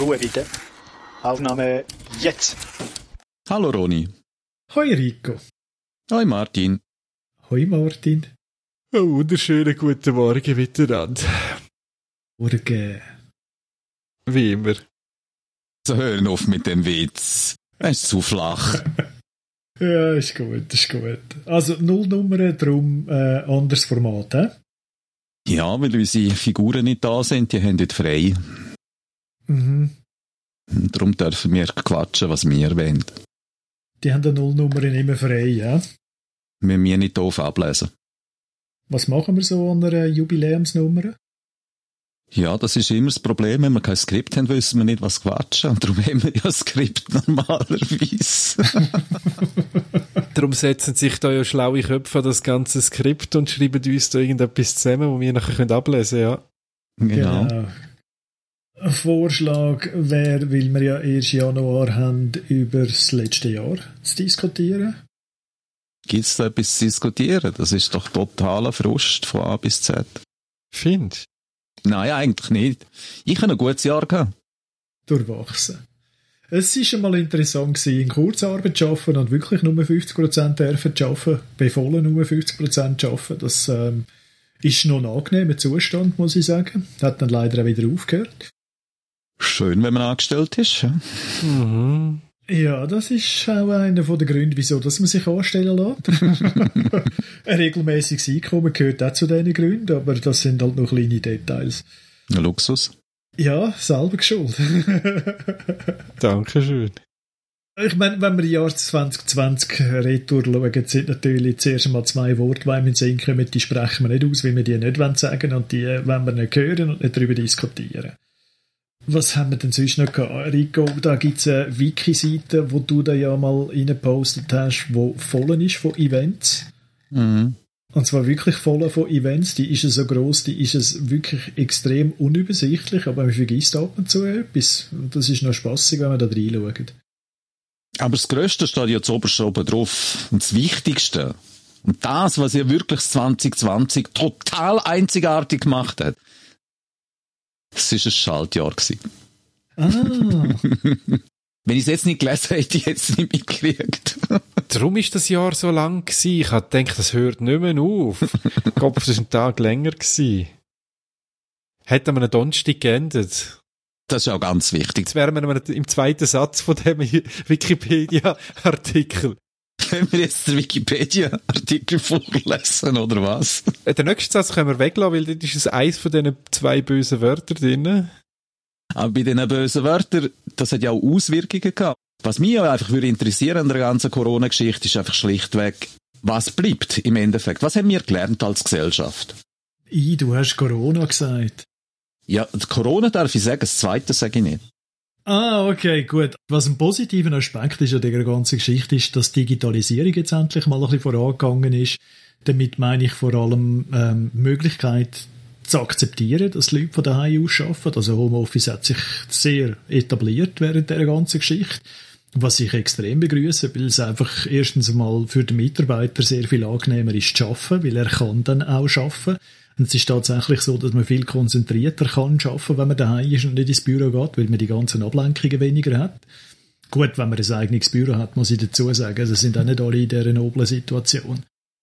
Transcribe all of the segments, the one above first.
Ruhe bitte. Aufnahme jetzt. Hallo Roni. Hoi Rico. Hoi Martin. Hoi Martin. Einen wunderschönen guten Morgen miteinander. Morgen. Wie immer. So, hören auf mit dem Witz. Er ist zu flach. Ja, ist gut. Also Nullnummern, darum anderes Format, hä? Ja, weil unsere Figuren nicht da sind, die haben heute frei. Mhm. Darum dürfen wir quatschen, was wir wollen. Die haben die Nullnummern immer frei, ja? Wir müssen nicht doof ablesen. Was machen wir so an einer Jubiläumsnummer? Ja, das ist immer das Problem. Wenn wir kein Skript haben, wissen wir nicht, was quatschen. Und darum haben wir ja ein Skript normalerweise. Darum setzen sich da ja schlaue Köpfe an das ganze Skript und schreiben uns da irgendetwas zusammen, wo wir nachher ablesen können, ja. Genau. Ein Vorschlag wäre, weil wir ja erst Januar haben, über das letzte Jahr zu diskutieren. Gibt es da etwas zu diskutieren? Das ist doch totaler Frust von A bis Z. Findest? Nein, eigentlich nicht. Ich habe ein gutes Jahr gehabt. Durchwachsen. Es war schon mal interessant gewesen, in Kurzarbeit zu arbeiten und wirklich nur 50% dürfen zu arbeiten, bei vollen nur 50% zu arbeiten. Das ist noch ein angenehmer Zustand, muss ich sagen. Hat dann leider auch wieder aufgehört. Schön, wenn man angestellt ist. Ja. Mhm. Ja, das ist auch einer der Gründe, wieso dass man sich anstellen lässt. Ein regelmäßiges Einkommen gehört auch zu diesen Gründen, aber das sind halt noch kleine Details. Ein Luxus. Ja, selber schuld. Dankeschön. Ich meine, wenn wir im Jahr 2020 retour schauen, sind natürlich zuerst einmal 2 Worte, die einem in den Sinn kommen, die sprechen wir nicht aus, weil wir die nicht sagen wollen und die wollen wir nicht hören und nicht darüber diskutieren. Was haben wir denn sonst noch gehabt? Rico, da gibt es eine Wiki-Seite, wo du da ja mal reingepostet hast, die voll ist von Events. Mhm. Und zwar wirklich voll von Events. Die ist so gross, die ist es wirklich extrem unübersichtlich, aber man vergisst ab und zu etwas. Und das ist noch spassig, wenn man da reinschaut. Aber das Grösste steht ja zuoberst oben drauf. Und das Wichtigste. Und das, was ja wirklich 2020 total einzigartig gemacht hat. Es war ein Schaltjahr. Ah. Wenn ich es jetzt nicht gelesen hätte, ich es nicht mitgekriegt. Darum ist das Jahr so lang gewesen. Ich habe gedacht, das hört nicht mehr auf. Gott, das war ein Tag länger gewesen. Hat an einem Donnerstag geendet. Das ist auch ganz wichtig. Jetzt wären wir im zweiten Satz von dem Wikipedia-Artikel. Wenn wir jetzt den Wikipedia-Artikel vorlesen, oder was? Den nächsten Satz können wir weglassen, weil dort ist eins von diesen 2 bösen Wörtern drin. Aber bei diesen bösen Wörtern, das hat ja auch Auswirkungen gehabt. Was mich ja einfach interessieren an der ganzen Corona-Geschichte, ist einfach schlichtweg, was bleibt im Endeffekt? Was haben wir gelernt als Gesellschaft? Du hast Corona gesagt. Ja, Corona darf ich sagen, das Zweite sage ich nicht. Ah, okay, gut. Was ein positiver Aspekt ist an dieser ganzen Geschichte, ist, dass die Digitalisierung jetzt endlich mal ein bisschen vorangegangen ist. Damit meine ich vor allem Möglichkeit zu akzeptieren, dass Leute von daheim aus arbeiten. Also Homeoffice hat sich sehr etabliert während dieser ganzen Geschichte. Was ich extrem begrüße, weil es einfach erstens mal für den Mitarbeiter sehr viel angenehmer ist zu arbeiten, weil er kann dann auch arbeiten. Und es ist tatsächlich so, dass man viel konzentrierter kann arbeiten, wenn man daheim ist und nicht ins Büro geht, weil man die ganzen Ablenkungen weniger hat. Gut, wenn man ein eigenes Büro hat, muss ich dazu sagen, also sind auch nicht alle in dieser noblen Situation.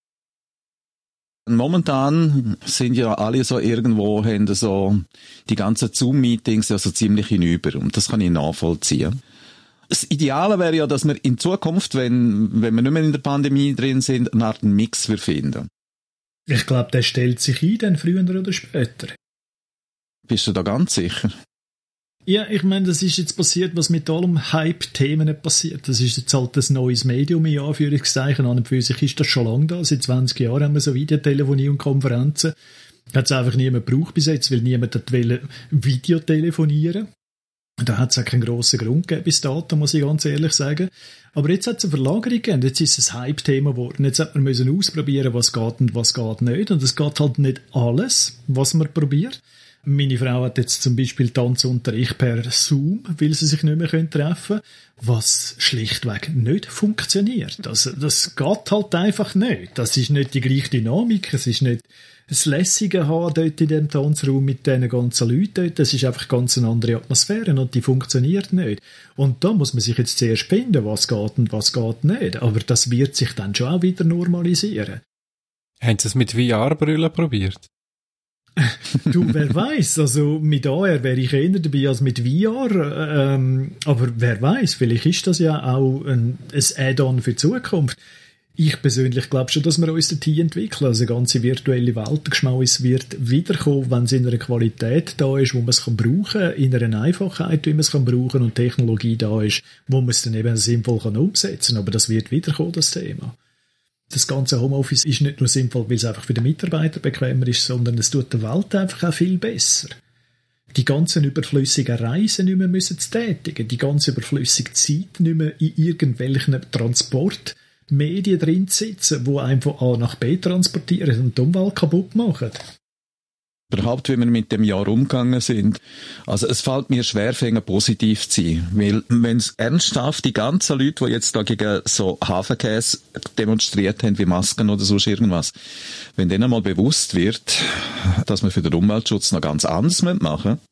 Momentan sind ja alle so irgendwo, haben so die ganzen Zoom-Meetings ja so ziemlich hinüber. Und das kann ich nachvollziehen. Das Ideale wäre ja, dass wir in Zukunft, wenn wir nicht mehr in der Pandemie drin sind, eine Art Mix finden. Ich glaube, der stellt sich ein, dann früher oder später. Bist du da ganz sicher? Ja, ich meine, das ist jetzt passiert, was mit allem Hype-Themen nicht passiert. Das ist jetzt halt ein neues Medium, in Anführungszeichen. An und für sich ist das schon lange da. Seit 20 Jahren haben wir so Videotelefonie und Konferenzen. Hat es einfach niemand gebraucht bis jetzt, weil niemand wollte Videotelefonieren. Da hat es auch keinen grossen Grund gegeben bis dato, muss ich ganz ehrlich sagen. Aber jetzt hat es eine Verlagerung gegeben. Jetzt ist es ein Hype-Thema geworden. Jetzt hat man ausprobieren, was geht und was geht nicht. Und es geht halt nicht alles, was man probiert. Meine Frau hat jetzt zum Beispiel Tanzunterricht per Zoom, weil sie sich nicht mehr treffen können, was schlichtweg nicht funktioniert. Also, das geht halt einfach nicht. Das ist nicht die gleiche Dynamik, es ist nicht das lässige haben dort in dem Tanzraum mit diesen ganzen Leuten dort. Das ist einfach ganz eine andere Atmosphäre und die funktioniert nicht. Und da muss man sich jetzt zuerst finden, was geht und was geht nicht. Aber das wird sich dann schon auch wieder normalisieren. Haben Sie es mit VR-Brüllen probiert? Du, wer weiß, also mit AR wäre ich eher dabei als mit VR, aber wer weiß, vielleicht ist das ja auch ein Add-on für die Zukunft. Ich persönlich glaube schon, dass wir uns dorthin entwickeln. Also eine ganze virtuelle Weltgeschmaus wird wiederkommen, wenn es in einer Qualität da ist, wo man es brauchen kann, in einer Einfachheit, wie man es brauchen kann und Technologie da ist, wo man es dann eben sinnvoll umsetzen kann. Aber das wird wiederkommen, das Thema. Das ganze Homeoffice ist nicht nur sinnvoll, weil es einfach für den Mitarbeiter bequemer ist, sondern es tut der Welt einfach auch viel besser. Die ganzen überflüssigen Reisen nicht mehr müssen zu tätigen, die ganze überflüssige Zeit nicht mehr in irgendwelchen Transportmedien drin zu sitzen, die einem von A nach B transportieren und die Umwelt kaputt machen. Überhaupt, wie wir mit dem Jahr umgegangen sind. Also es fällt mir schwer, positiv zu sein. Weil, wenn es ernsthaft die ganzen Leute, die jetzt da gegen so Hafenkäse demonstriert haben, wie Masken oder sonst irgendwas, wenn denen mal bewusst wird, dass wir für den Umweltschutz noch ganz anders machen müssen,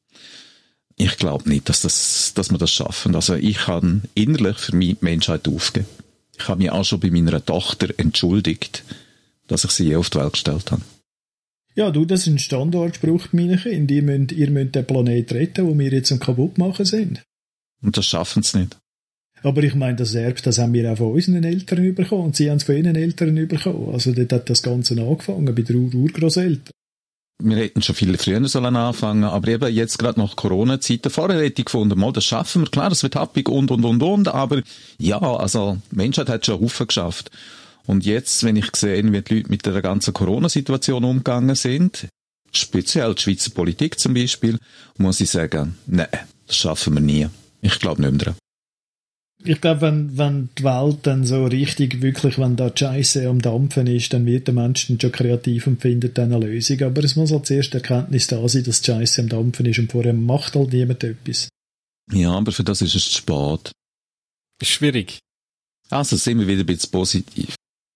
ich glaube nicht, dass wir das schaffen. Also ich kann innerlich für mich die Menschheit aufgeben. Ich habe mich auch schon bei meiner Tochter entschuldigt, dass ich sie je auf die Welt gestellt habe. Ja, du, das ist ein Standardspruch, meine Kinder. Ihr müsst den Planeten retten, den wir jetzt am kaputt machen sind. Und das schaffen sie nicht. Aber ich meine, das Erbe, das haben wir auch von unseren Eltern bekommen. Und sie haben es von ihren Eltern bekommen. Also dort hat das Ganze angefangen, bei den Urgroßeltern. Wir hätten schon viel früher sollen anfangen, aber eben jetzt gerade nach Corona-Zeiten. Vorher hätte ich gefunden, mal, das schaffen wir. Klar, das wird happig und. Aber ja, also, die Menschheit hat schon einen Haufen geschafft. Und jetzt, wenn ich sehe, wie die Leute mit der ganzen Corona-Situation umgegangen sind, speziell die Schweizer Politik zum Beispiel, muss ich sagen, nein, das schaffen wir nie. Ich glaube nicht mehr dran. Ich glaube, wenn die Welt dann so richtig, wirklich, wenn da die Scheisse am Dampfen ist, dann wird der Mensch dann schon kreativ und findet dann eine Lösung. Aber es muss halt zuerst die Erkenntnis da sein, dass die Scheisse am Dampfen ist und vorher macht halt niemand etwas. Ja, aber für das ist es zu spät. Ist schwierig. Also sind wir wieder ein bisschen positiv.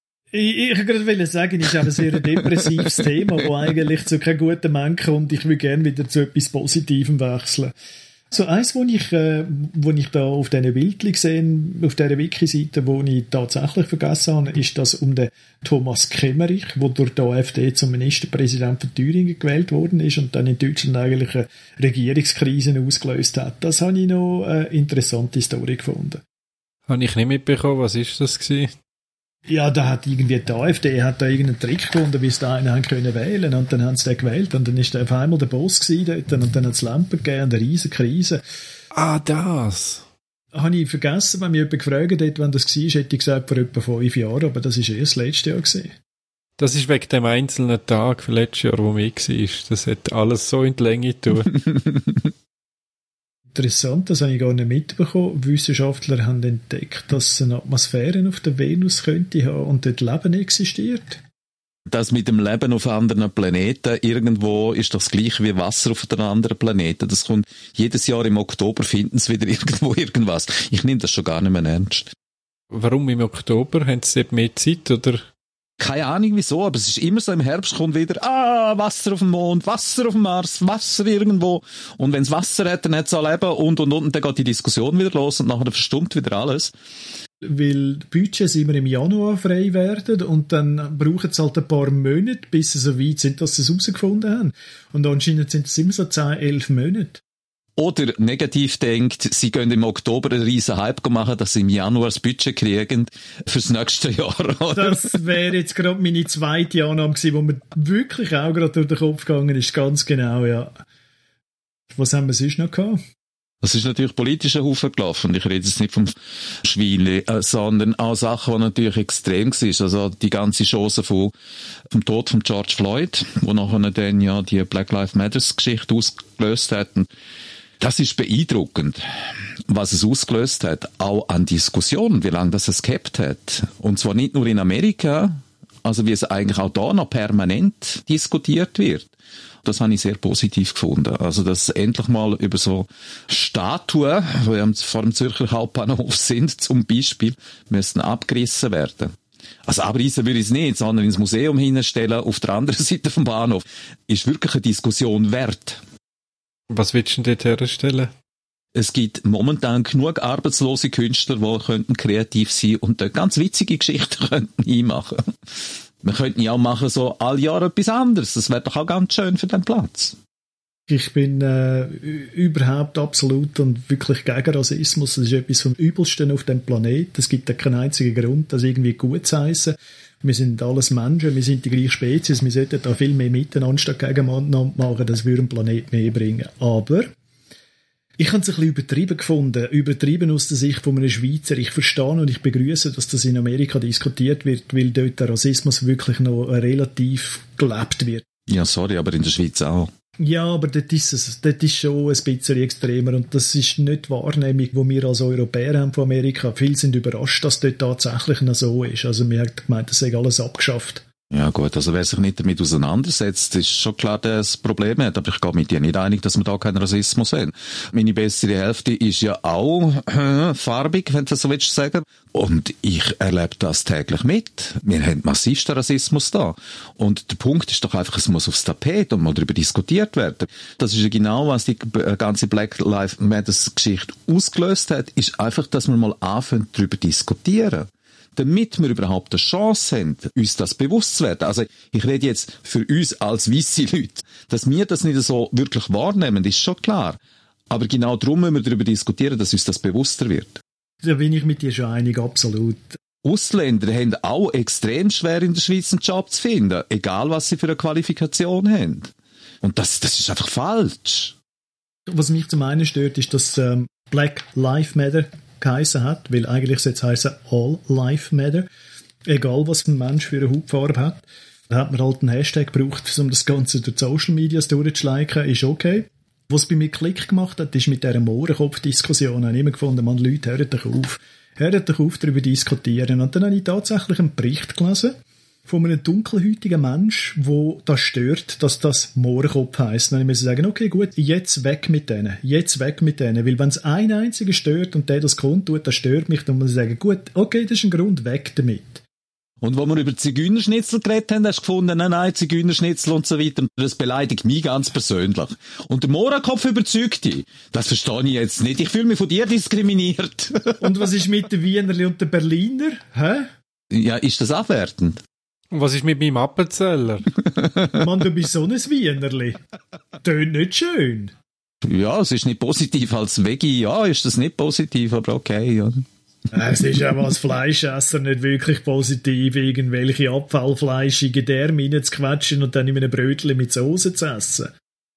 Ich wollte sagen, es ist ein sehr depressives Thema, das eigentlich zu keinem guten Mann kommt. Ich will gerne wieder zu etwas Positivem wechseln. So eins, wo ich da auf diesen Bildchen gesehen, auf dieser Wiki-Seite, wo ich tatsächlich vergessen habe, ist das um den Thomas Kemmerich, der durch die AfD zum Ministerpräsident von Thüringen gewählt worden ist und dann in Deutschland eigentlich eine Regierungskrise ausgelöst hat. Das habe ich noch eine interessante Story gefunden. Habe ich nicht mitbekommen. Was ist das gewesen? Ja, da hat irgendwie die AfD hat da irgendeinen Trick gefunden, wie sie da einen haben können wählen, und dann haben sie den gewählt und dann ist der auf einmal der Boss gewesen dort und dann hat es Lampen gegeben und eine riesen Krise. Ah, das. Habe ich vergessen, wenn mich jemand gefragt hat, wann das war, hätte ich gesagt, vor etwa 5 Jahren, aber das war erst letztes Jahr gewesen. Das ist wegen dem einzelnen Tag für letztes Jahr, wo mir war. Das hat alles so in die Länge getan. Interessant, das habe ich gar nicht mitbekommen. Wissenschaftler haben entdeckt, dass es eine Atmosphäre auf der Venus könnte haben und dort Leben existiert. Das mit dem Leben auf anderen Planeten, irgendwo ist das gleiche wie Wasser auf einem anderen Planeten. Das kommt jedes Jahr im Oktober, finden sie wieder irgendwo irgendwas. Ich nehme das schon gar nicht mehr ernst. Warum im Oktober? Haben sie mehr Zeit, oder? Keine Ahnung wieso, aber es ist immer so, im Herbst kommt wieder, Wasser auf dem Mond, Wasser auf dem Mars, Wasser irgendwo. Und wenn es Wasser hat, dann hat es auch Leben und dann geht die Diskussion wieder los und nachher verstummt wieder alles. Weil die Budgets immer im Januar frei werden und dann brauchen es halt ein paar Monate, bis sie so weit sind, dass sie es herausgefunden haben. Und anscheinend sind es immer so 10, 11 Monate. Oder negativ denkt, sie können im Oktober einen riesen Hype machen, dass sie im Januar das Budget kriegen fürs nächste Jahr. Oder? Das wäre jetzt gerade meine zweite Annahme gewesen, wo mir wirklich auch gerade durch den Kopf gegangen ist. Ganz genau, ja. Was haben wir sonst noch gehabt? Das ist natürlich politisch ein Haufen gelaufen. Ich rede jetzt nicht vom Schweine, sondern auch Sachen, die natürlich extrem waren. Also die ganze Chance vom Tod von George Floyd, wo nachher dann ja die Black Lives Matters Geschichte ausgelöst hat. Und das ist beeindruckend, was es ausgelöst hat, auch an Diskussionen, wie lange das es gehabt hat. Und zwar nicht nur in Amerika, Also wie es eigentlich auch da noch permanent diskutiert wird. Das habe ich sehr positiv gefunden. Also, dass endlich mal über so Statuen, die vor dem Zürcher Hauptbahnhof sind, zum Beispiel, müssen abgerissen werden. Also abreißen würde ich es nicht, sondern ins Museum hinstellen, auf der anderen Seite vom Bahnhof. Ist wirklich eine Diskussion wert. Was willst du denn dort herstellen? Es gibt momentan genug arbeitslose Künstler, die könnten kreativ sein und dort ganz witzige Geschichten könnten einmachen. Wir könnten ja auch machen, so all Jahr etwas anderes. Das wäre doch auch ganz schön für den Platz. Ich bin überhaupt absolut und wirklich gegen Rassismus. Das ist etwas vom Übelsten auf dem Planeten. Es gibt ja keinen einzigen Grund, das irgendwie gut zu heissen. Wir sind alles Menschen, wir sind die gleiche Spezies, wir sollten da viel mehr miteinander statt gegeneinander machen, das würde dem Planeten mehr bringen. Aber ich habe es ein bisschen übertrieben gefunden, übertrieben aus der Sicht von einem Schweizer. Ich verstehe und ich begrüße, dass das in Amerika diskutiert wird, weil dort der Rassismus wirklich noch relativ gelebt wird. Ja, sorry, aber in der Schweiz auch. Ja, aber dort ist schon ein bisschen extremer und das ist nicht die Wahrnehmung, die wir als Europäer haben von Amerika. Viele sind überrascht, dass dort tatsächlich noch so ist. Also wir haben gemeint, das sei alles abgeschafft. Ja gut, also wer sich nicht damit auseinandersetzt, ist schon klar, dass es Probleme hat. Aber ich gehe mit dir nicht einig, dass wir da keinen Rassismus haben. Meine bessere Hälfte ist ja auch farbig, wenn du das so willst sagen. Und ich erlebe das täglich mit. Wir haben massivsten Rassismus da. Und der Punkt ist doch einfach, es muss aufs Tapet und mal darüber diskutiert werden. Das ist ja genau, was die ganze Black Lives Matter Geschichte ausgelöst hat, ist einfach, dass wir mal anfangen, darüber diskutieren. Damit wir überhaupt eine Chance haben, uns das bewusst zu werden. Also ich rede jetzt für uns als weisse Leute. Dass wir das nicht so wirklich wahrnehmen, ist schon klar. Aber genau darum müssen wir darüber diskutieren, dass uns das bewusster wird. Da bin ich mit dir schon einig, absolut. Ausländer haben auch extrem schwer in der Schweiz einen Job zu finden, egal was sie für eine Qualifikation haben. Und das ist einfach falsch. Was mich zum einen stört, ist, dass Black Lives Matter geheissen hat, weil eigentlich sollte es heissen All Life Matter. Egal, was ein Mensch für eine Hautfarbe hat. Da hat man halt einen Hashtag gebraucht, um das Ganze durch die Social Medias durchzuschleichen, ist okay. Was bei mir Klick gemacht hat, ist mit dieser Mohrenkopf-Diskussion. Ich habe immer gefunden, man, Leute, hört doch auf, darüber zu diskutieren. Und dann habe ich tatsächlich einen Bericht gelesen von einem dunkelhäutigen Mensch, wo das stört, dass das Mohrenkopf heisst. Dann muss ich sagen, okay, gut, jetzt weg mit denen. Weil wenn es einen einzigen stört und der das kundtut, das stört mich, dann muss ich sagen, gut, okay, das ist ein Grund, weg damit. Und wo wir über Zigeunerschnitzel geredet haben, hast du gefunden, nein, Zigeunerschnitzel und so weiter. Das beleidigt mich ganz persönlich. Und der Mohrenkopf überzeugt dich. Das verstehe ich jetzt nicht. Ich fühle mich von dir diskriminiert. Und was ist mit den Wienerli und den Berliner? Hä? Ja, ist das abwertend? Und was ist mit meinem Appenzeller? Mann, du bist so ein Wienerli. Tönt nicht schön. Ja, es ist nicht positiv als Veggie. Ja, ist das nicht positiv, aber okay, ja. Es ist auch als Fleischesser nicht wirklich positiv, irgendwelche Abfallfleisch in Gedärme reinzuquetschen und dann in einem Brötchen mit Soße zu essen.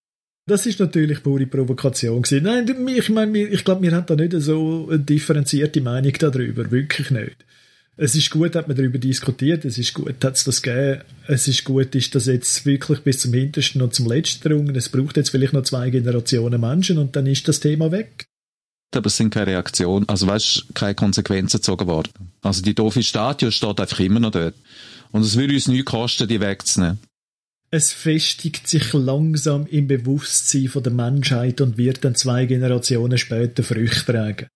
Das ist natürlich pure Provokation gewesen. Nein, ich glaube, wir haben da nicht so eine differenzierte Meinung darüber. Wirklich nicht. Es ist gut, hat man darüber diskutiert. Es ist gut, hat es das gegeben. Es ist gut, ist das jetzt wirklich bis zum Hintersten und zum Letzten gerungen. Es braucht jetzt vielleicht noch 2 Generationen Menschen und dann ist das Thema weg. Aber es sind keine Reaktionen, also weißt, keine Konsequenzen gezogen worden. Also die doofe Statue steht einfach immer noch dort. Und es würde uns nichts kosten, die wegzunehmen. Es festigt sich langsam im Bewusstsein von der Menschheit und wird dann 2 Generationen später Früchte tragen.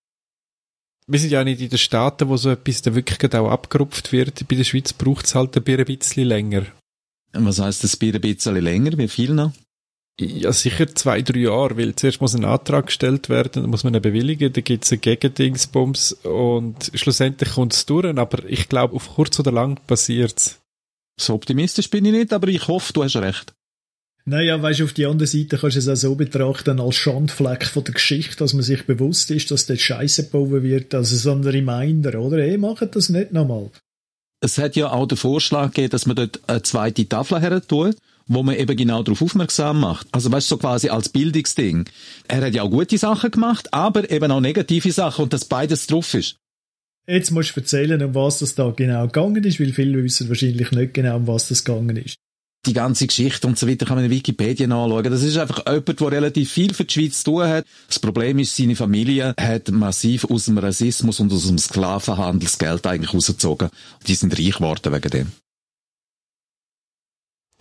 Wir sind ja nicht in den Staaten, wo so etwas dann wirklich auch abgerupft wird. Bei der Schweiz braucht es halt ein bisschen länger. Was heisst das ein bisschen länger? Wie viel noch? Ja, sicher 2-3 Jahre, weil zuerst muss ein Antrag gestellt werden, dann muss man ihn bewilligen, dann gibt es einen Gegendingsbums und schlussendlich kommt es durch, aber ich glaube, auf kurz oder lang passiert's. So optimistisch bin ich nicht, aber ich hoffe, du hast recht. Naja, weisst du, auf die andere Seite kannst du es auch so betrachten als Schandfleck von der Geschichte, dass man sich bewusst ist, dass dort Scheiße gebaut wird, also so ein Reminder, oder? Macht das nicht nochmal. Es hat ja auch den Vorschlag gegeben, dass man dort eine zweite Tafel her tut, wo man eben genau darauf aufmerksam macht. Also weißt du, so quasi als Bildungsding. Er hat ja auch gute Sachen gemacht, aber eben auch negative Sachen und dass beides drauf ist. Jetzt musst du erzählen, um was das da genau gegangen ist, weil viele wissen wahrscheinlich nicht genau, um was das gegangen ist. Die ganze Geschichte und so weiter kann man in Wikipedia nachschauen. Das ist einfach jemand, der relativ viel für die Schweiz zu tun hat. Das Problem ist, seine Familie hat massiv aus dem Rassismus und aus dem Sklavenhandel das Geld eigentlich rausgezogen. Die sind reich geworden wegen dem.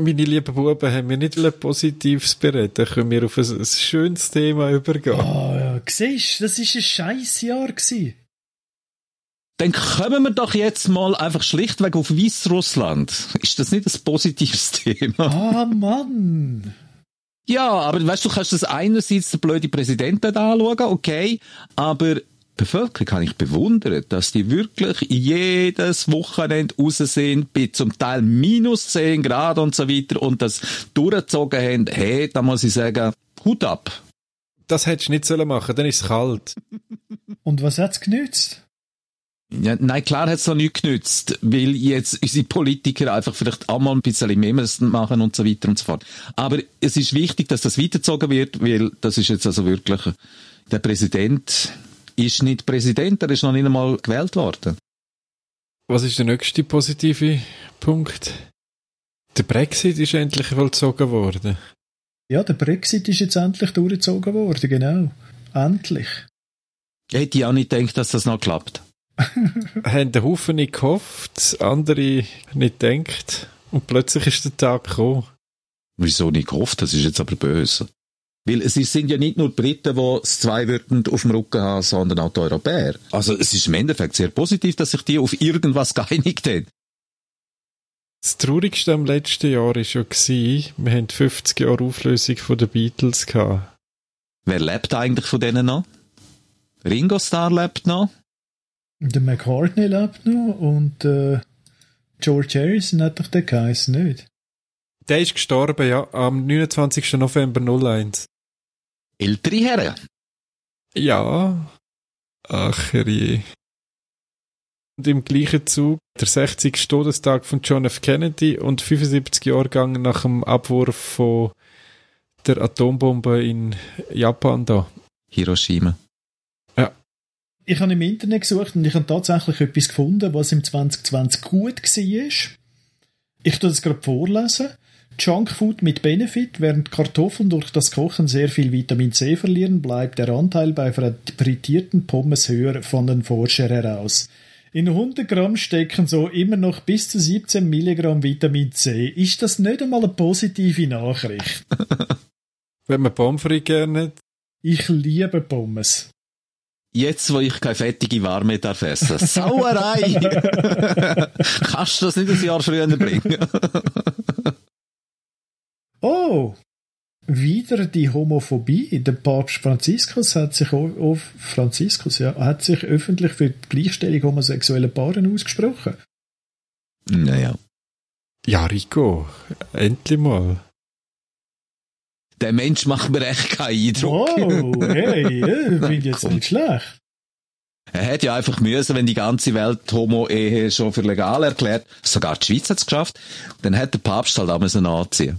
Meine lieben Buben, haben wir nicht Positives bereden? Können wir auf ein schönes Thema übergehen? Oh, ja. Siehst du, das war ein Scheissjahr gewesen. Dann kommen wir doch jetzt mal einfach schlichtweg auf Weißrussland. Ist das nicht ein positives Thema? Ah, Mann! Ja, aber weißt du, kannst das einerseits den blöden Präsidenten anschauen, okay, aber die Bevölkerung kann ich bewundern, dass die wirklich jedes Wochenende raus sind, bei zum Teil minus 10 Grad und so weiter und das durchgezogen haben. Hey, da muss ich sagen, Hut ab. Das hättest du nicht machen sollen, dann ist es kalt. Und was hat's genützt? Ja, nein, klar hat es noch nichts genützt, weil jetzt unsere Politiker einfach vielleicht auch mal ein bisschen mehr machen und so weiter und so fort. Aber es ist wichtig, dass das weitergezogen wird, weil das ist jetzt also wirklich, der Präsident ist nicht Präsident, er ist noch nicht einmal gewählt worden. Was ist der nächste positive Punkt? Der Brexit ist endlich vollzogen worden. Ja, der Brexit ist jetzt endlich durchgezogen worden, genau. Endlich. Hätte ich auch nicht gedacht, dass das noch klappt. Haben den Haufen nicht gehofft, andere nicht gedacht und plötzlich ist der Tag gekommen. Wieso nicht gehofft? Das ist jetzt aber böse. Weil es sind ja nicht nur die Briten, die das Zweiwörtend auf dem Rücken haben, sondern auch die Europäer. Also es ist im Endeffekt sehr positiv, dass sich die auf irgendwas geeinigt haben. Das Traurigste am letzten Jahr war ja, wir haben 50 Jahre Auflösung von den Beatles gehabt. Wer lebt eigentlich von denen noch? Ringo Starr lebt noch. Der McCartney lebt noch und George Harrison hat doch den geheißen, nicht? Der ist gestorben, ja, am 29. November 01. Ältere Herren. Ja. Ach, je. Und im gleichen Zug der 60. Todestag von John F. Kennedy und 75 Jahre gegangen nach dem Abwurf von der Atombombe in Japan da. Hiroshima. Ja. Ich habe im Internet gesucht und ich habe tatsächlich etwas gefunden, was im 2020 gut war. Ich tue das gerade vorlesen. Junkfood mit Benefit. Während Kartoffeln durch das Kochen sehr viel Vitamin C verlieren, bleibt der Anteil bei frittierten Pommes höher von den Forschern heraus. In 100 Gramm stecken so immer noch bis zu 17 Milligramm Vitamin C. Ist das nicht einmal eine positive Nachricht? Wenn man Pommes frites gerne hat. Ich liebe Pommes. Jetzt, wo ich keine fettige Warme darf essen. Sauerei! Kannst du das nicht ein Jahr früher bringen? Oh! Wieder die Homophobie. Der Papst Franziskus hat sich hat sich öffentlich für die Gleichstellung homosexueller Paaren ausgesprochen. Naja. Ja, Rico, endlich mal. Der Mensch macht mir echt keinen Eindruck. Oh, hey, finde ich jetzt nicht schlecht. Er hätte ja einfach müssen, wenn die ganze Welt die Homo-Ehe schon für legal erklärt, sogar die Schweiz hat es geschafft, dann hätte der Papst halt auch müssen anziehen.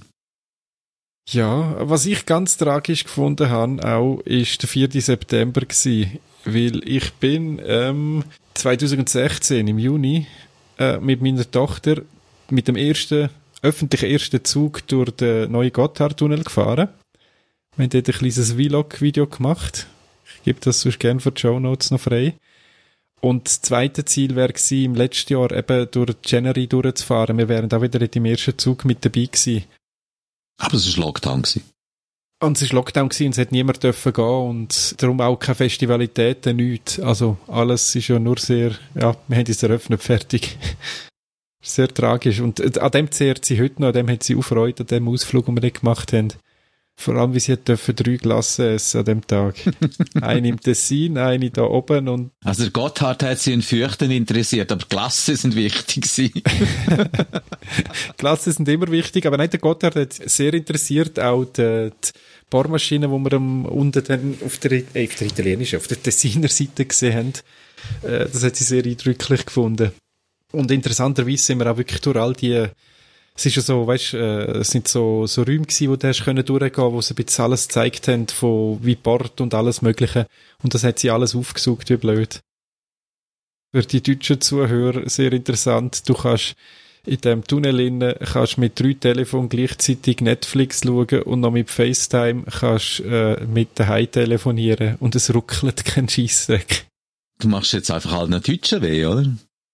Ja, was ich ganz tragisch gefunden habe, auch, ist der 4. September gewesen, weil ich bin 2016 im Juni mit meiner Tochter mit dem öffentlichen ersten Zug durch den neuen Gotthardtunnel gefahren. Wir haben dort ein kleines Vlog-Video gemacht. Ich gebe das sonst gerne für die Shownotes noch frei. Und das zweite Ziel wäre gewesen, im letzten Jahr eben durch January durchzufahren. Wir wären auch wieder im ersten Zug mit dabei gewesen. Aber es war Lockdown gewesen. Und es war Lockdown gewesen und es hat niemand dürfen gehen und darum auch keine Festivalitäten, nichts. Also alles ist ja nur sehr, ja, wir haben es eröffnet, fertig. Sehr tragisch. Und an dem zehrt sie heute noch, an dem hat sie auch Freude, an dem Ausflug, den wir dort gemacht haben. Vor allem, wie sie dürfen 3 Glasse essen an dem Tag. Eine im Tessin, eine da oben und... Also der Gotthard hat sie in Fürchten interessiert, aber Glasse sind wichtig gewesen. Glasse sind immer wichtig, aber nein, der Gotthard hat sehr interessiert auch die Bohrmaschine, die wir unten dann auf der italienischen, auf der Tessiner Seite gesehen haben. Das hat sie sehr eindrücklich gefunden. Und interessanterweise sind wir auch wirklich durch all die... Es ist ja so, weißt, es sind so Räume gewesen, wo du hast können durchgehen, wo sie ein bisschen alles gezeigt haben, von wie Bord und alles Mögliche. Und das hat sie alles aufgesucht, wie blöd. Für die deutschen Zuhörer sehr interessant. Du kannst in diesem Tunnel kannst mit 3 Telefonen gleichzeitig Netflix schauen und noch mit FaceTime kannst mit daheim telefonieren und es ruckelt kein Scheissdreck. Du machst jetzt einfach allen Deutschen weh, oder?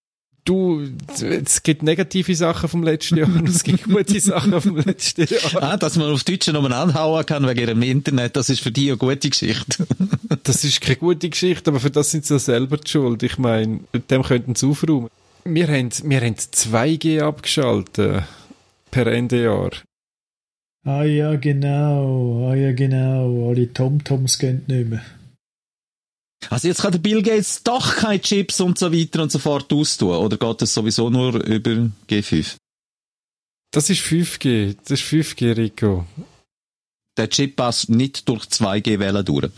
Du, es gibt negative Sachen vom letzten Jahr und es gibt gute Sachen vom letzten Jahr. Dass man auf Deutsch nochmal anhauen kann wegen ihrem Internet, das ist für dich eine gute Geschichte. Das ist keine gute Geschichte, aber für das sind sie ja selber die schuld. Ich meine, mit dem könnten sie aufräumen. Wir haben 2G abgeschaltet per Ende Jahr. Ah ja, genau. Alle TomToms gehen nicht mehr. Also jetzt kann der Bill Gates doch keine Chips und so weiter und so fort austun, oder geht das sowieso nur über G5? Das ist 5G, Rico. Der Chip passt nicht durch 2G-Wellen durch.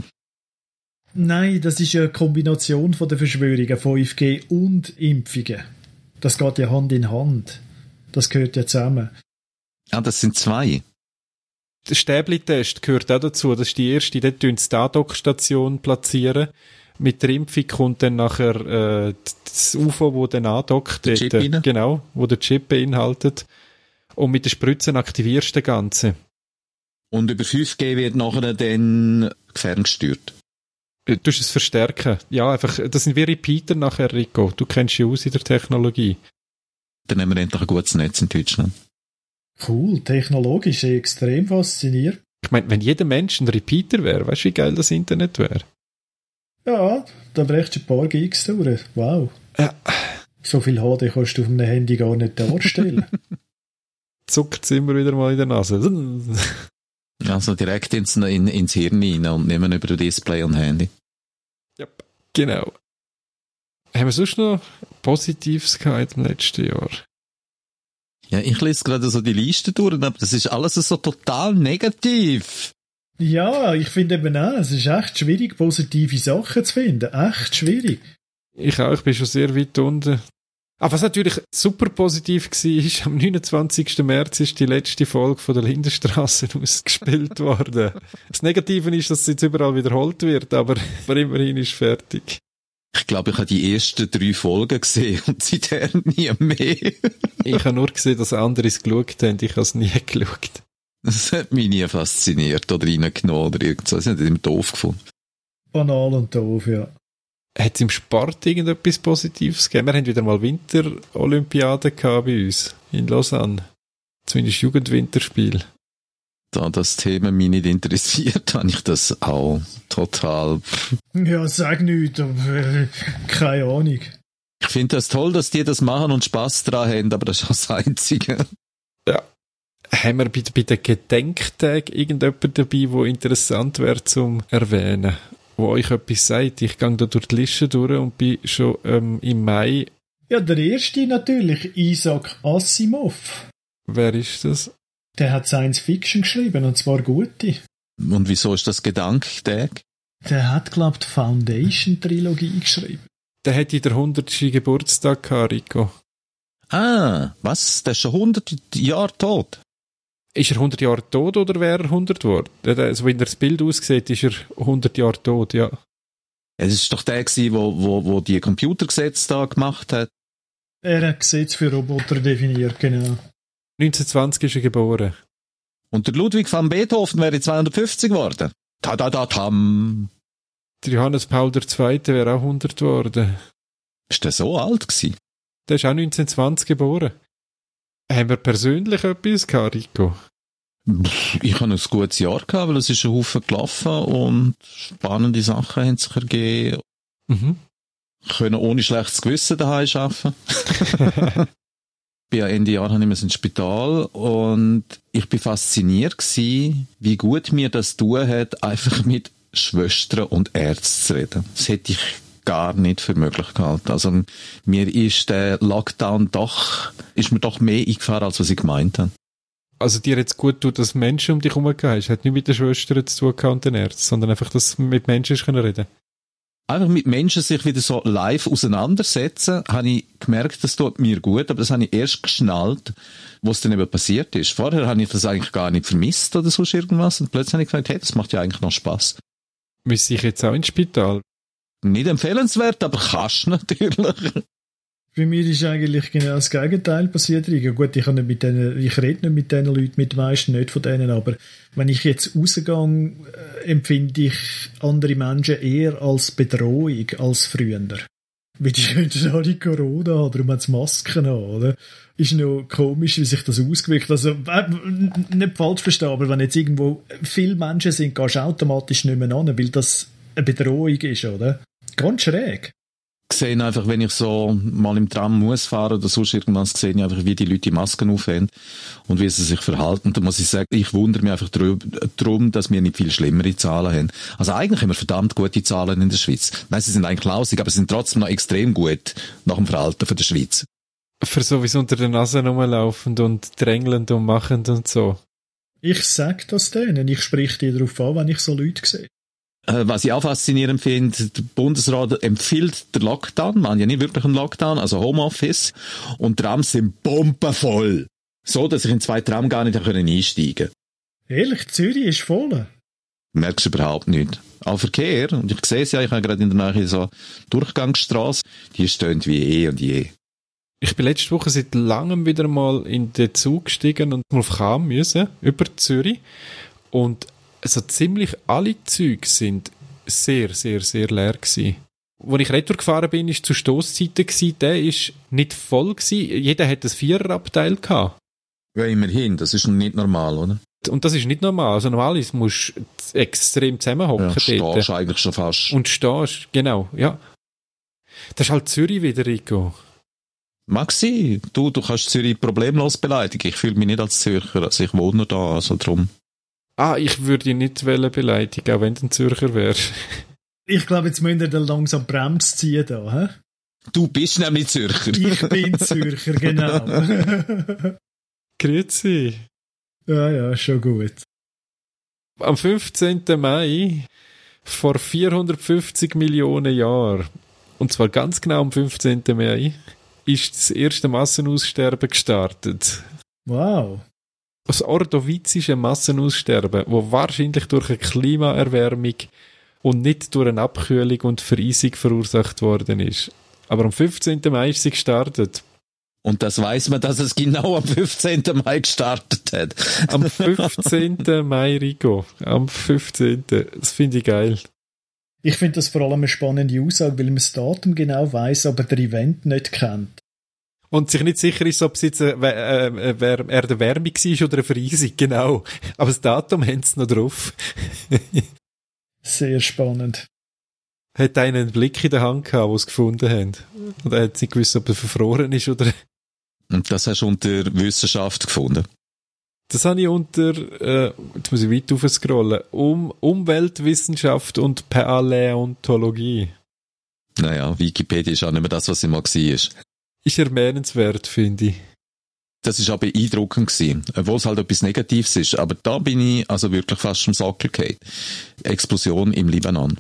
Nein, das ist eine Kombination von der Verschwörungen, 5G und Impfungen. Das geht ja Hand in Hand. Das gehört ja zusammen. Das sind zwei. Der Stäbli-Test gehört auch dazu. Das ist die erste. Dort platzieren sie die Andockstation platzieren. Mit der Impfung kommt dann nachher das UFO, wo dann andockt. Der Chip rein. Genau, wo der Chip beinhaltet. Und mit den Spritzen aktivierst du das Ganze. Und über 5G wird nachher dann ferngesteuert. Du musst es verstärken. Ja, einfach, das sind wie Repeater nachher, Rico. Du kennst dich aus in der Technologie. Dann haben wir endlich ein gutes Netz in Deutschland. Cool, technologisch extrem faszinierend. Ich meine, wenn jeder Mensch ein Repeater wäre, weißt du, wie geil das Internet wäre? Ja, da brechst du ein paar Gigs durch. Wow. Ja. So viel HD kannst du auf einem Handy gar nicht darstellen. Zuckt es immer wieder mal in der Nase. Also direkt ins Hirn rein und nicht mehr über das Display und Handy. Ja, genau. Haben wir sonst noch Positives gehabt im letzten Jahr? Ja, ich lese gerade so die Liste durch, aber das ist alles so total negativ. Ja, ich finde eben auch, es ist echt schwierig, positive Sachen zu finden. Echt schwierig. Ich auch, ich bin schon sehr weit unten. Aber was natürlich super positiv war, am 29. März ist die letzte Folge von der Lindenstraße ausgespielt worden. Das Negative ist, dass es jetzt überall wiederholt wird, aber immerhin ist fertig. Ich glaube, ich habe die ersten 3 Folgen gesehen und seither nie mehr. Ich habe nur gesehen, dass andere es geschaut haben, ich habe es nie geschaut. Das hat mich nie fasziniert oder reingenommen oder irgendwas. Das habe ich immer doof gefunden. Banal und doof, ja. Hat es im Sport irgendetwas Positives gegeben? Wir haben wieder mal Winterolympiade gehabt bei uns in Lausanne. Zumindest Jugendwinterspiel. Da das Thema mich nicht interessiert, habe ich das auch total... Ja, sag nichts, aber keine Ahnung. Ich finde das toll, dass die das machen und Spass daran haben, aber das ist auch das Einzige. Ja. Haben wir bei den Gedenktagen irgendjemand dabei, der interessant wäre zum Erwähnen? Wo euch etwas sagt? Ich gehe da durch die Liste durch und bin schon im Mai... Ja, der erste natürlich, Isaac Asimov. Wer ist das? Der hat Science Fiction geschrieben, und zwar gute. Und wieso ist das Gedenktag? Der hat, glaube ich, die Foundation-Trilogie geschrieben. Der hat in der 100. Geburtstag gehabt, Rico. Was? Der ist schon 100 Jahre tot? Ist er 100 Jahre tot oder wäre er 100 geworden? Also, wenn er das Bild aussieht, ist er 100 Jahre tot, ja. Es war doch der gewesen, wo die Computergesetze da gemacht hat. Er hat Gesetze für Roboter definiert, genau. 1920 ist er geboren. Und der Ludwig van Beethoven wäre 250 geworden. Ta-da-da-tam. Der Johannes Paul II. Wäre auch 100 geworden. Ist der so alt gewesen? Der ist auch 1920 geboren. Haben wir persönlich etwas gehabt, Rico? Ich hatte ein gutes Jahr gehabt, weil es ist ein Haufen gelaufen und spannende Sachen haben sich ergeben. Mhm. Können ohne schlechtes Gewissen daheim arbeiten. Ende Jahr habe ich ins Spital und ich bin fasziniert gewesen, wie gut mir das tun hat, einfach mit Schwestern und Ärzten zu reden. Das hätte ich gar nicht für möglich gehalten. Also mir ist der Lockdown ist mir doch mehr eingefahren, als was ich gemeint habe. Also dir jetzt gut tut, dass Menschen um dich herum gehen. Es hat nicht mit den Schwestern zu tun gehabt und den Ärzten, sondern einfach, dass man mit Menschen reden können. Einfach mit Menschen sich wieder so live auseinandersetzen, habe ich gemerkt, das tut mir gut, aber das habe ich erst geschnallt, was dann eben passiert ist. Vorher habe ich das eigentlich gar nicht vermisst oder sonst irgendwas und plötzlich habe ich gedacht, hey, das macht ja eigentlich noch Spass. Müsste ich jetzt auch ins Spital? Nicht empfehlenswert, aber kannst natürlich. Bei mir ist eigentlich genau das Gegenteil passiert. Gut, ich rede nicht mit diesen Leuten, mit den meisten nicht von denen, aber wenn ich jetzt rausgehe, empfinde ich andere Menschen eher als Bedrohung als früher. Weil die könnten alle Corona haben, darum haben sie Masken an, oder? Ist noch komisch, wie sich das ausgewirkt. Also, nicht falsch verstehen, aber wenn jetzt irgendwo viele Menschen sind, gehst du automatisch nicht mehr an, weil das eine Bedrohung ist, oder? Ganz schräg. Ich sehe einfach, wenn ich so mal im Tram muss fahren oder sonst irgendwas, sehe ich einfach, wie die Leute die Masken aufhören und wie sie sich verhalten. Und da muss ich sagen, ich wundere mich einfach darum, dass wir nicht viel schlimmere Zahlen haben. Also eigentlich haben wir verdammt gute Zahlen in der Schweiz. Nein, sie sind eigentlich lausig, aber sie sind trotzdem noch extrem gut nach dem Verhalten von der Schweiz. Für so wie sie unter der Nase rumlaufend und drängelnd und machend und so. Ich sag das denen. Ich sprich die darauf an, wenn ich so Leute sehe. Was ich auch faszinierend finde, der Bundesrat empfiehlt den Lockdown, man ja nicht wirklich einen Lockdown, also Homeoffice, und Trams sind bombenvoll. So, dass ich in 2 Tram gar nicht einsteigen konnte. Ehrlich, Zürich ist voll. Merkst du überhaupt nicht. Auch Verkehr, und ich sehe es ja, ich habe gerade in der Nähe so eine Durchgangsstrasse, die stöhnt wie eh und je. Ich bin letzte Woche seit langem wieder mal in den Zug gestiegen und mal auf Cham müssen, über Zürich, und also ziemlich alle Züge sind sehr, sehr, sehr leer gewesen. Als ich retour gefahren bin, war zur Stosszeiten gewesen, der ist nicht voll gewesen. Jeder hat ein 4er-Abteil gehabt. Ja, immerhin, das ist nicht normal, oder? Und das ist nicht normal. Also normalerweise musst du extrem zusammenhocken. Ja, stehst eigentlich schon fast. Und stehst, genau, ja. Das ist halt Zürich wieder, Rico. Mag sein. Du kannst Zürich problemlos beleidigen. Ich fühle mich nicht als Zürcher, also ich wohne da, also drum. Ich würde ihn nicht beleidigen, auch wenn du ein Zürcher wärst. Ich glaube, jetzt müsst ihr dann langsam Bremse ziehen da, hä? Du bist nämlich Zürcher. Ich bin Zürcher, genau. Grüezi. Ja, schon gut. Am 15. Mai, vor 450 Millionen Jahren, und zwar ganz genau am 15. Mai, ist das erste Massenaussterben gestartet. Wow. Das ordovizische Massenaussterben, das wahrscheinlich durch eine Klimaerwärmung und nicht durch eine Abkühlung und Vereisung verursacht worden ist. Aber am 15. Mai ist sie gestartet. Und das weiss man, dass es genau am 15. Mai gestartet hat. Am 15. Mai, Rico. Am 15. Das finde ich geil. Ich finde das vor allem eine spannende Aussage, weil man das Datum genau weiss, aber der Event nicht kennt. Und sich nicht sicher ist, ob es jetzt eine Erderwärmung war oder eine Vereisung, genau. Aber das Datum haben sie noch drauf. Sehr spannend. Hat einer einen Blick in der Hand gehabt, den sie gefunden haben? Und er hat nicht gewusst, ob er verfroren ist oder... Und das hast du unter Wissenschaft gefunden? Das habe ich unter, jetzt muss ich weit aufscrollen, Umweltwissenschaft und Paläontologie. Naja, Wikipedia ist auch nicht mehr das, was sie mal war. Ist erwähnenswert, finde ich. Das ist auch beeindruckend gewesen, obwohl es halt etwas Negatives ist. Aber da bin ich also wirklich fast vom Sockel gefallen. Explosion im Libanon.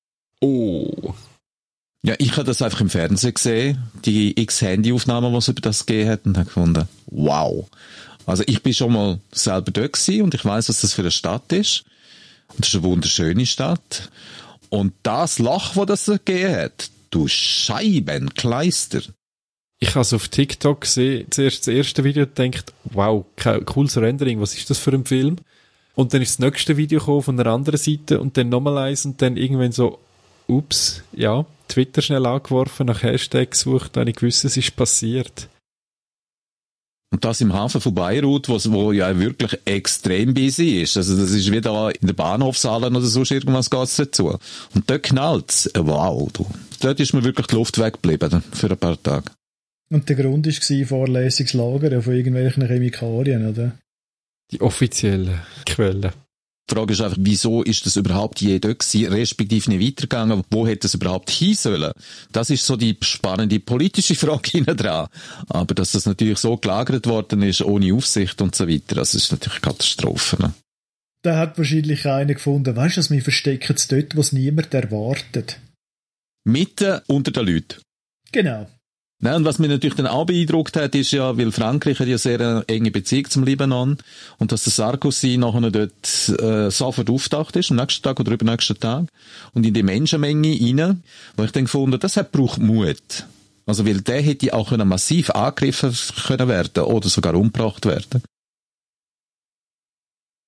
Oh. Ja, ich habe das einfach im Fernsehen gesehen, die X-Handy-Aufnahmen, die es über das gegeben hat, und habe gefunden, wow. Also ich bin schon mal selber dort gewesen und ich weiss, was das für eine Stadt ist. Und das ist eine wunderschöne Stadt. Und das Loch, das das gegeben hat, du Scheibenkleister. Ich habe es auf TikTok gesehen, zuerst das erste Video und gedacht, wow, cooles Rendering, was ist das für ein Film? Und dann ist das nächste Video gekommen von einer anderen Seite und dann nochmal eins und dann irgendwann so, ups, ja, Twitter schnell angeworfen, nach Hashtag gesucht, da habe ich gewusst, es ist passiert. Und das im Hafen von Beirut, wo ja wirklich extrem busy ist. Also das ist wie da in der Bahnhofshalle oder sonst irgendwas geht's dazu. Und dort knallt's. Wow, du. Dort ist mir wirklich die Luft weggeblieben für ein paar Tage. Und der Grund war Vorlesungslager von irgendwelchen Chemikalien, oder? Die offiziellen Quellen. Die Frage ist einfach, wieso ist das überhaupt je dort gewesen, respektive nicht weitergegangen? Wo hätte es überhaupt hin sollen? Das ist so die spannende politische Frage hinten dran. Aber dass das natürlich so gelagert worden ist, ohne Aufsicht und so weiter, das ist natürlich eine Katastrophe. Ne? Da hat wahrscheinlich einer gefunden, weisst du, wir verstecken es dort, was niemand erwartet. Mitten unter den Leuten. Genau. Nein, und was mich natürlich dann auch beeindruckt hat, ist ja, weil Frankreich hat ja sehr eine enge Beziehung zum Libanon und dass der Sarkozy nachher dort sofort auftaucht ist, am nächsten Tag oder übernächsten Tag und in die Menschenmenge rein, wo ich dann gefunden, das braucht Mut. Also, weil der hätte auch massiv angegriffen können werden oder sogar umgebracht werden.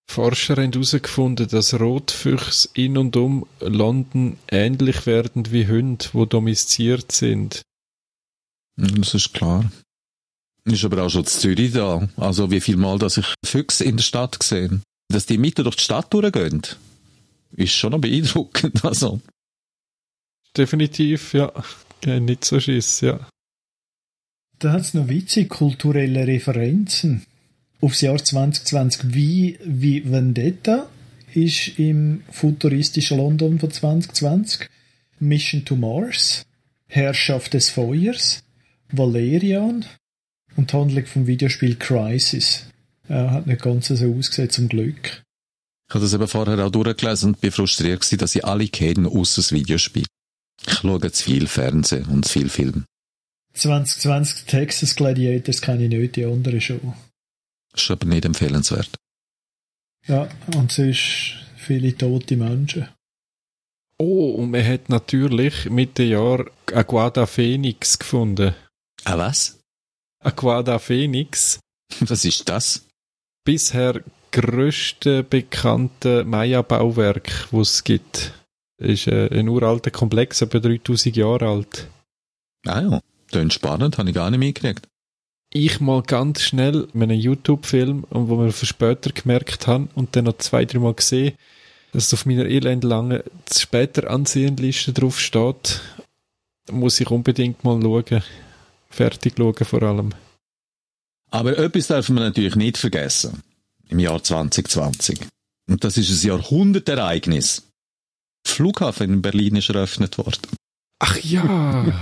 Forscher haben herausgefunden, dass Rotfüchse in und um London ähnlich werden wie Hunde, die domestiziert sind. Das ist klar. Ist aber auch schon in Zürich da. Also wie viel Mal, dass ich Füchse in der Stadt gesehen, dass die mitten durch die Stadt durchgehen, ist schon noch beeindruckend. Also. Definitiv, ja. Nicht so Schiss, ja. Da hat es noch witzig kulturelle Referenzen aufs Jahr 2020. Wie Vendetta ist im futuristischen London von 2020. Mission to Mars, Herrschaft des Feuers, Valerian und die Handlung vom Videospiel Crysis. Hat nicht ganz so ausgesehen, zum Glück. Ich habe das eben vorher auch durchgelesen und bin frustriert gewesen, dass ich alle kenne, ausser das Videospiel. Ich schaue zu viel Fernsehen und zu viel Film. 2020 Texas Gladiators kenne ich nicht, die anderen schon. Ist aber nicht empfehlenswert. Ja, und sonst viele tote Menschen. Oh, und man hat natürlich mit dem Jahr Aguada Phoenix gefunden. Ah, was? Aguada Phoenix. Was ist das? Bisher grösste bekannte Maya-Bauwerk, das es gibt. Ist ein uralter Komplex, etwa 3000 Jahre alt. Ah ja, klingt spannend, habe ich gar nicht mitgekriegt. Ich mal ganz schnell in einem YouTube-Film, wo wir für später gemerkt haben und dann noch 2-3 Mal gesehen, dass auf meiner elendlangen später Ansehenliste drauf steht, muss ich unbedingt mal schauen. Fertig schauen vor allem. Aber etwas dürfen wir natürlich nicht vergessen. Im Jahr 2020. Und das ist ein Jahrhundertereignis. Der Flughafen in Berlin ist eröffnet worden. Ach ja!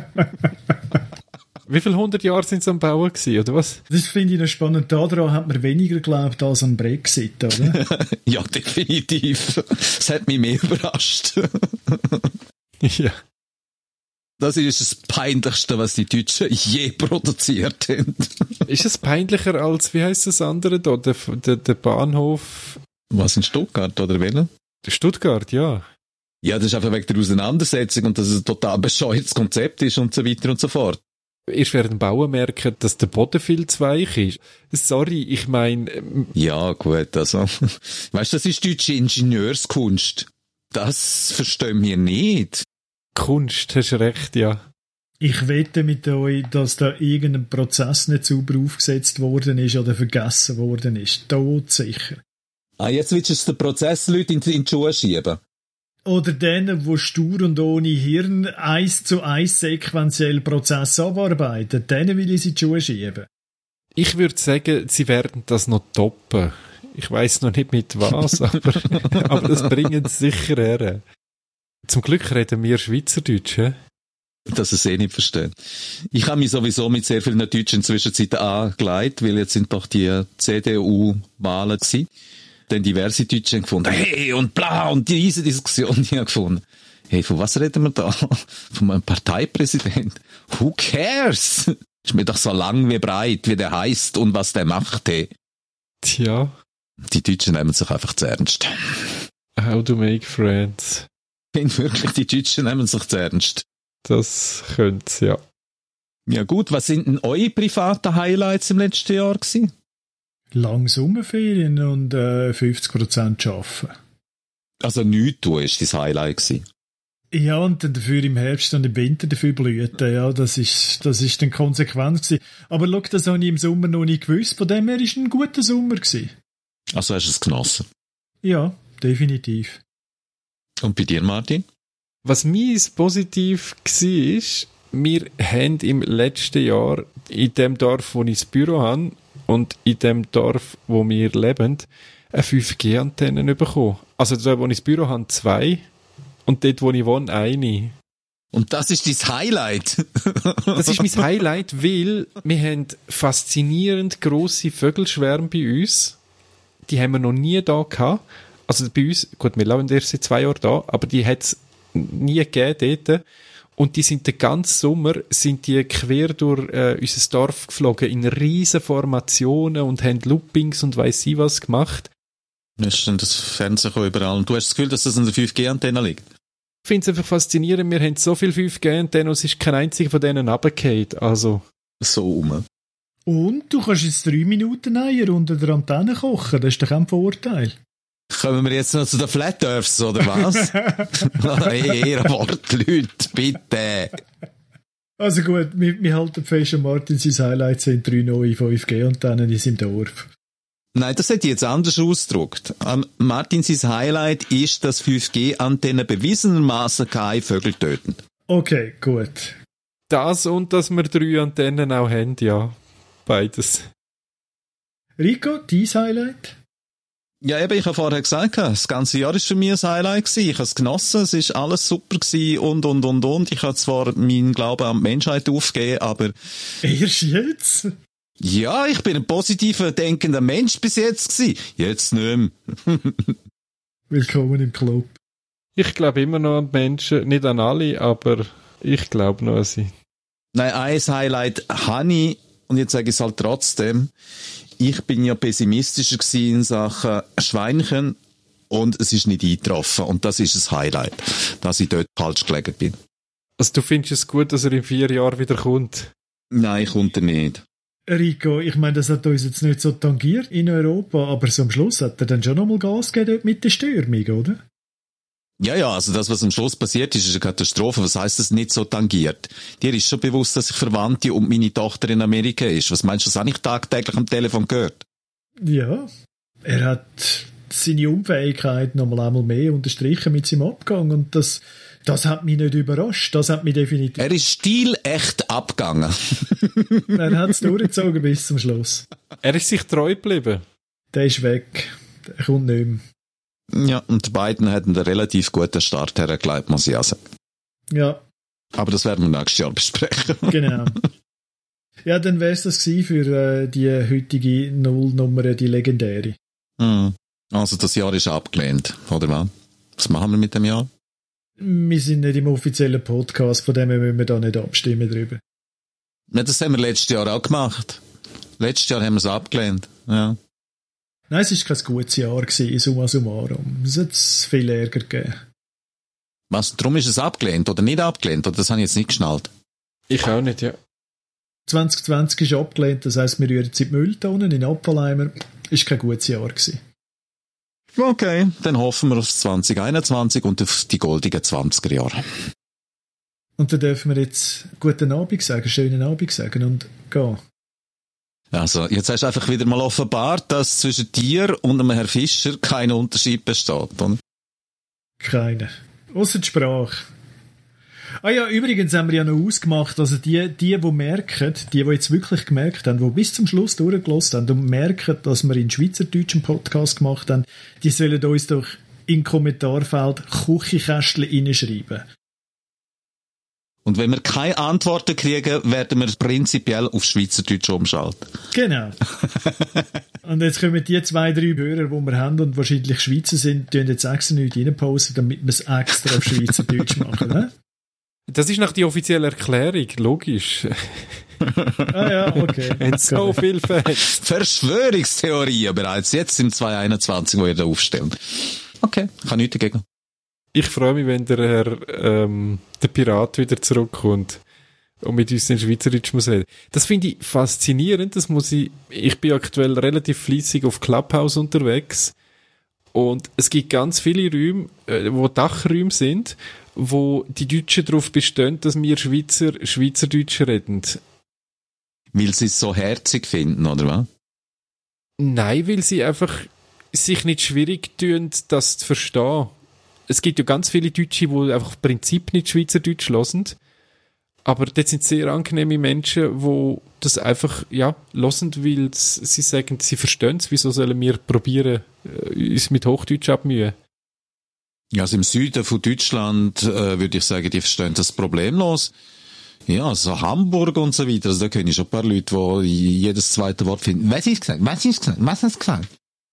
Wie viele 100 Jahre sind es am Bauen gewesen, oder was? Das finde ich noch spannend. Daran hat man weniger geglaubt als an Brexit, oder? Ja, definitiv. Das hat mich mehr überrascht. Ja. Das ist das Peinlichste, was die Deutschen je produziert haben. Ist es peinlicher als, wie heisst das andere da, der Bahnhof? Was, in Stuttgart oder welcher? Stuttgart, ja. Ja, das ist einfach wegen der Auseinandersetzung und dass es ein total bescheuertes Konzept ist und so weiter und so fort. Erst während dem Bauen merken, dass der Boden viel zu weich ist. Sorry, ich meine... Ja, gut, also... Weißt du, das ist deutsche Ingenieurskunst. Das verstehen wir nicht. Kunst, hast recht, ja. Ich wette mit euch, dass da irgendein Prozess nicht sauber aufgesetzt worden ist oder vergessen worden ist. Todsicher. Ah, jetzt willst du den Prozessleuten in die Schuhe schieben. Oder denen, die stur und ohne Hirn 1:1 sequenziell Prozess abarbeiten, denen will ich sie in die Schuhe schieben. Ich würde sagen, sie werden das noch toppen. Ich weiss noch nicht mit was, aber das bringen sie sicher her. Zum Glück reden wir Schweizerdeutsch, he? Dass sie es nicht verstehen. Ich habe mich sowieso mit sehr vielen Deutschen inzwischen angelegt, weil jetzt sind doch die CDU-Wahlen gewesen. Dann diverse Deutsche haben gefunden, hey und bla, und diese Diskussion, die haben gefunden. Hey, von was reden wir da? Von einem Parteipräsident? Who cares? Ist mir doch so lang wie breit, wie der heisst und was der macht, hey. Tja. Die Deutschen nehmen sich einfach zu ernst. How to make friends. Ich finde wirklich, die Deutschen nehmen sich zu ernst. Das könnte ja. Ja gut, was sind denn eure privaten Highlights im letzten Jahr gewesen? Lang Sommerferien und 50% arbeiten. Also nichts tun ist dein Highlight gewesen. Ja, und dann dafür im Herbst und im Winter dafür blüten. Ja, das ist dann konsequent gewesen. Aber schau, das habe ich im Sommer noch nicht gewusst. Von dem her war es ein guter Sommer gewesen. Also hast du es genossen? Ja, definitiv. Und bei dir, Martin? Was mies positiv war, wir haben im letzten Jahr in dem Dorf, wo ich das Büro habe, und in dem Dorf, wo wir leben, eine 5G-Antenne bekommen. Also dort, wo ich das Büro habe, 2. Und dort, wo ich wohne, 1. Und das ist dein Highlight? Das ist mein Highlight, weil wir haben faszinierend grosse Vögelschwärme bei uns. Die haben wir noch nie da gehabt. Also bei uns, gut, wir leben erst seit 2 Jahren da, aber die hat es nie gegeben dort. Und die sind den ganzen Sommer quer durch unser Dorf geflogen, in riesen Formationen und haben Loopings und weiss ich was gemacht. Ist denn das Fernsehen überall? Und du hast das Gefühl, dass das an der 5G-Antenne liegt? Ich finde es einfach faszinierend. Wir haben so viele 5G-Antennen und es ist kein einziger von denen runtergefallen. Also. So rum. Und du kannst jetzt 3 Minuten Eier unter der Antenne kochen. Das ist doch auch ein Vorteil. Kommen wir jetzt noch zu den Flat Earths, oder was? Ehrenwort, Leute, bitte. Also gut, wir halten fest, Martin, sein Highlight sind 3 neue 5G-Antennen in seinem Dorf. Nein, das hätte ich jetzt anders ausgedrückt. Martin, sein Highlight ist, dass 5G-Antennen bewiesenermaßen keine Vögel töten. Okay, gut. Das und dass wir 3 Antennen auch haben, ja. Beides. Rico, dein Highlight? Ja, eben, ich habe vorher gesagt, das ganze Jahr war für mich ein Highlight gewesen. Ich habe es genossen, es ist alles super gewesen und. Ich habe zwar meinen Glauben an die Menschheit aufgegeben, aber... Erst jetzt? Ja, ich bin ein positiver, denkender Mensch bis jetzt gewesen. Jetzt nicht mehr. Willkommen im Club. Ich glaube immer noch an die Menschen, nicht an alle, aber ich glaube noch an sie. Nein, ein Highlight habe ich, und jetzt sage ich es halt trotzdem, ich bin ja pessimistischer gewesen in Sachen Schweinchen und es ist nicht eingetroffen. Und das ist ein Highlight, dass ich dort falsch gelegen bin. Also du findest es gut, dass er in 4 Jahren wieder kommt? Nein, kommt er nicht. Rico, ich meine, das hat uns jetzt nicht so tangiert in Europa, aber so am Schluss hat er dann schon nochmal Gas gegeben dort mit der Stürmung, oder? Ja, also das, was am Schluss passiert ist, ist eine Katastrophe. Was heisst das nicht so tangiert? Dir ist schon bewusst, dass ich Verwandte und meine Tochter in Amerika ist. Was meinst du, das habe ich tagtäglich am Telefon gehört? Ja, er hat seine Unfähigkeit nochmal einmal mehr unterstrichen mit seinem Abgang und das hat mich nicht überrascht. Das hat mich definitiv... Er ist stilecht abgegangen. Er hat es durchgezogen bis zum Schluss. Er ist sich treu geblieben. Der ist weg. Der kommt nicht mehr. Ja, und die beiden hatten einen relativ guten Start hergelegt, muss ich auch sagen. Ja. Aber das werden wir nächstes Jahr besprechen. Genau. Ja, dann wäre es das gewesen für die heutige Nullnummer, die legendäre. Also das Jahr ist abgelehnt, oder was? Was machen wir mit dem Jahr? Wir sind nicht im offiziellen Podcast, von dem her müssen wir da nicht abstimmen drüber. Ja, das haben wir letztes Jahr auch gemacht. Letztes Jahr haben wir es abgelehnt, ja. Nein, es war kein gutes Jahr gewesen, summa summarum. Es hat viel Ärger gegeben. Was, darum ist es abgelehnt oder nicht abgelehnt? Oder das habe ich jetzt nicht geschnallt? Ich auch nicht, ja. 2020 ist abgelehnt, das heisst, wir rühren in die Mülltonnen, in Abfalleimer. Es war kein gutes Jahr gewesen. Okay, dann hoffen wir auf 2021 und auf die goldigen 20er Jahre. Und dann dürfen wir jetzt guten Abend sagen, schönen Abend sagen und gehen. Also, jetzt hast du einfach wieder mal offenbart, dass zwischen dir und einem Herrn Fischer kein Unterschied besteht, oder? Keiner. Ausser die Sprache. Ah ja, übrigens haben wir ja noch ausgemacht, also die merken, die jetzt wirklich gemerkt haben, die bis zum Schluss durchgelassen haben und merken, dass wir in schweizerdeutschen Podcast gemacht haben, die sollen uns doch in Kommentarfeld Küchenkästchen reinschreiben. Und wenn wir keine Antworten kriegen, werden wir prinzipiell auf Schweizerdeutsch umschalten. Genau. Und jetzt kommen die 2, 3 Hörer, die wir haben und wahrscheinlich Schweizer sind, tun jetzt extra nichts reinposten, damit wir es extra auf Schweizerdeutsch machen, ne? Das ist nach die offizielle Erklärung, logisch. Ah ja, okay. Und so viel Fans. Verschwörungstheorien bereits jetzt im 2021, wo ihr da aufstellen. Okay, kann nichts dagegen. Ich freue mich, wenn der Herr, der Pirat wieder zurückkommt und mit uns in Schweizerdeutsch muss reden. Das finde ich faszinierend, das muss ich bin aktuell relativ fleissig auf Clubhouse unterwegs und es gibt ganz viele Räume, wo Dachräume sind, wo die Deutschen darauf bestehen, dass wir Schweizerdeutsch reden. Weil sie es so herzig finden, oder was? Nein, weil sie einfach sich nicht schwierig tun, das zu verstehen. Es gibt ja ganz viele Deutsche, die einfach im Prinzip nicht Schweizerdeutsch hören. Aber das sind sehr angenehme Menschen, die das einfach, ja, hören, weil sie sagen, sie verstehen es. Wieso sollen wir probieren, uns mit Hochdeutsch abmühen? Ja, also im Süden von Deutschland würde ich sagen, die verstehen das problemlos. Ja, so Hamburg und so weiter. Also da kenne ich schon ein paar Leute, die jedes zweite Wort finden. Was ist gesagt? Was ist gesagt? Was hast du gesagt?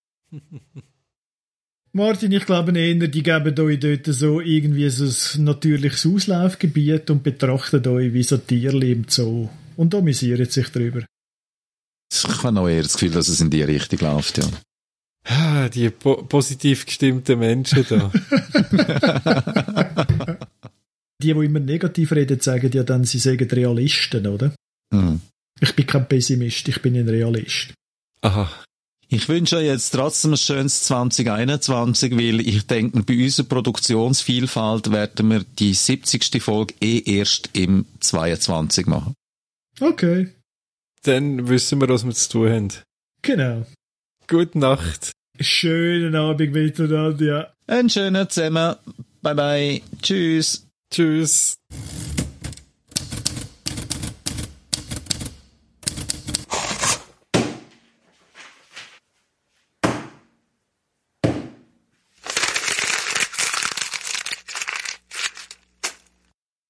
Martin, ich glaube eher, die geben euch dort so irgendwie so ein natürliches Auslaufgebiet und betrachten euch wie so Tierli im Zoo und amüsieren sich darüber. Ich habe auch eher das Gefühl, dass es in die Richtung läuft, ja. Ah, die positiv gestimmten Menschen da. Die immer negativ reden, sagen ja dann, sie seien Realisten, oder? Mhm. Ich bin kein Pessimist, ich bin ein Realist. Aha. Ich wünsche euch jetzt trotzdem ein schönes 2021, weil ich denke, bei unserer Produktionsvielfalt werden wir die 70. Folge erst im 22 machen. Okay. Dann wissen wir, was wir zu tun haben. Genau. Gute Nacht. Schönen Abend miteinander, ja. Einen schönen zusammen. Bye bye. Tschüss. Tschüss.